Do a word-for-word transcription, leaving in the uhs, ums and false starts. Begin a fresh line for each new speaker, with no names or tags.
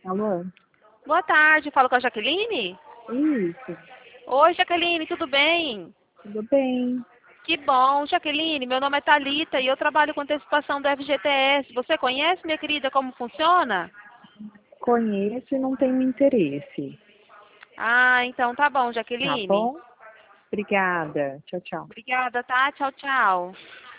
Alô?
Boa tarde, falo com a Jaqueline?
Isso,
Oi, Jaqueline, tudo bem?
tudo bem.
Que bom, Jaqueline, meu nome é Thalita e eu trabalho com antecipação do F G T S. Você conhece, minha querida, como funciona?
Conheço e não tenho interesse.
Ah, então tá bom,
Tá
Jaqueline.
bom? Obrigada. Tchau, tchau.
Obrigada, tá? Tchau, tchau.